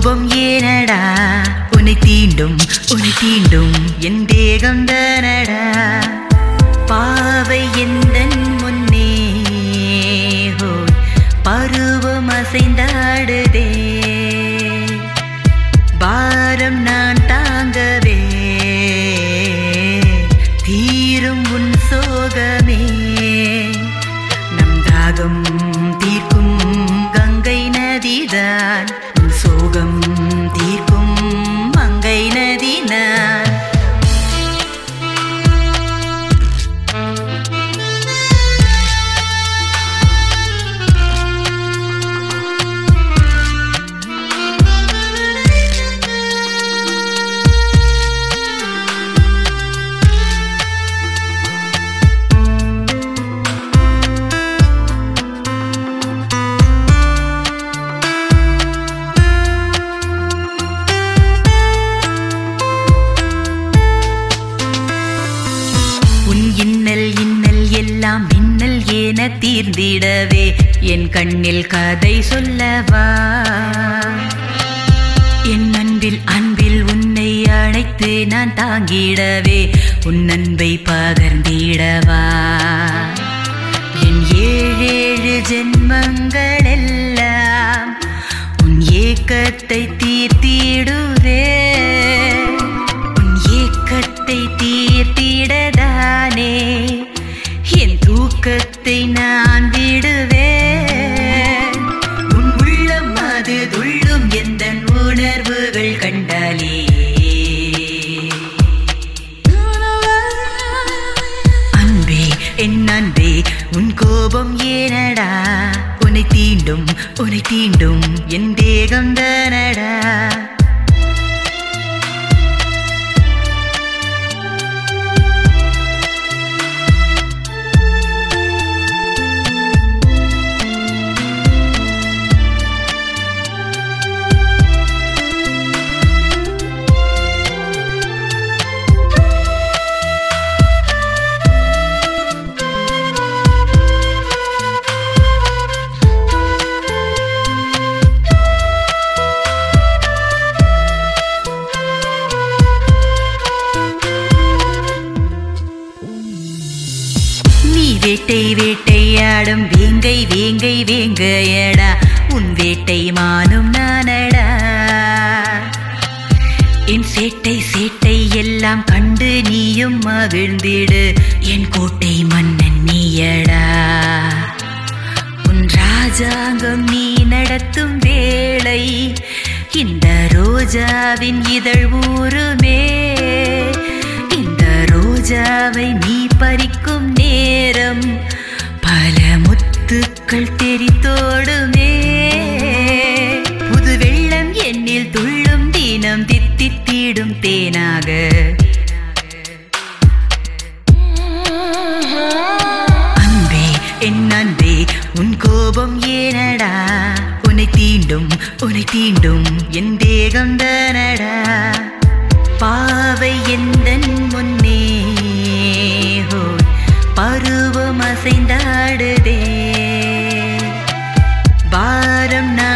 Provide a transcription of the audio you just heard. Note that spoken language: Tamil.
கோபம் ஏனடா உன்னை தீண்டும் என் தேகம் தானடா பாவை எந்தன் முன்னே ஹோய் பருவம் அசைந்தாடுதே பாரம் நான் தாங்கவே தீரும் உன் சோகமே நம் தாகம் தீர்க்கும் கங்கை நதிதான் உன் சோகம் தீர்க்கும் மங்கை நதி நான் இன்னல் எல்லாம் மின்னல் ஏன தீர்ந்திடவே என் கண்ணில் கதை சொல்லவா என் அன்பில் உன்னை அழைத்து நான் தாங்கிடவே உன் அன்பை பகர்ந்திடவா என் 7 ஜென்மங்கள் எல்லாம் உன் ஏக்கத்தை தீர்த்திடுவே உன் ஏக்கத்தை தீர்த்திடதானே என் தூக்கத்தை நான் விடுவேன் உன் உள்ளம் அது துள்ளும் எந்த உணர்வுகள் கண்டாலே அன்பே என் அன்பே உன் கோபம் ஏனடா உன்னை தீண்டும் என் தேகம் தானடா வேட்டையாடும் வேங்கையடா உன் வேட்டை மானும் நானடா என் சேட்டை எல்லாம் கண்டு நீயும் மகிழ்ந்திடு என் கோட்டை மன்னன் நீயடா உன் ராஜாங்கம் நீ நடத்தும் வேளை இந்த ரோஜாவின் இதழ் ஊருமே இந்த ரோஜாவை நீ பறிக்கும் நேரம் பல முத்துக்கள் தெரித்தோடுமே புது வெள்ளம் என்னில் துள்ளும் தினம் தித்தித்திடும் தேனாக அன்பே என் அன்பே உன் கோபம் ஏனடா உன்னை தீண்டும் என் தேகம் தானடா பாவை எந்தன் முன்னே ஹோய் பருவம் அசைந்தாடுதே பாரம்